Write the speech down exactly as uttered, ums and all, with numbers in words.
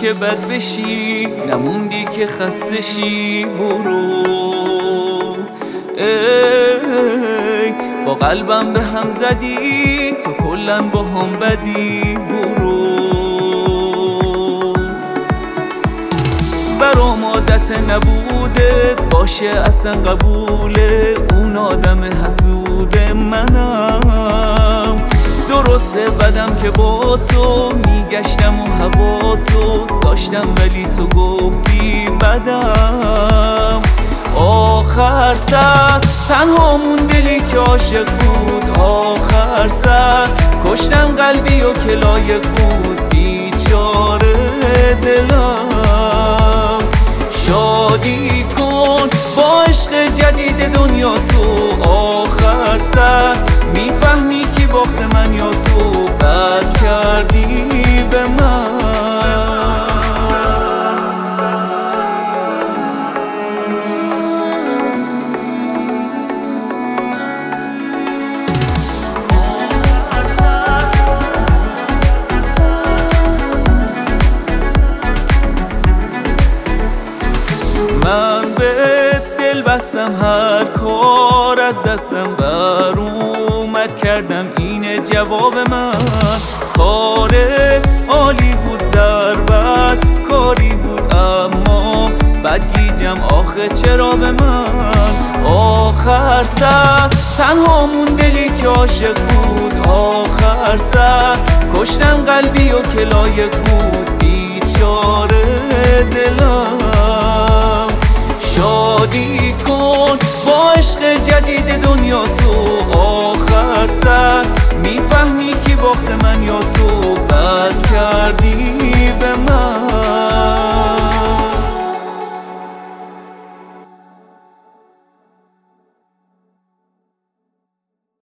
که بد بشی، نموندی که خسته شی. برو ای با قلبم به هم زدی، تو کلن با هم بدی. برو برام عادت نبوده باشه اصلا قبوله، اون آدم حسوده منم. درسته بدم که با تو میگشتم و هوا تو داشتم، ولی تو گفتی بدم. آخر سر تنها مون دلی که عاشق بود، آخر سر کشتن قلبی و که لایق بود. بیچاره دلم شادی کن با عشق جدید دنیا تو. آخر سر میفهمی کی باخت من یا تو، بد کردی به من. من به دل بستم، هر کار از دستم بر اومد کردم، اینه جواب من. کار عالی بود ضربت کاری بود، اما بدگیجم آخه چرا به من. آخر سر تنها مون دلی که عاشق بود، آخر سر کشتن قلبی و که لایق بود. بیچاره دلم شادی کن با عشق جدید دنیا تو. آخر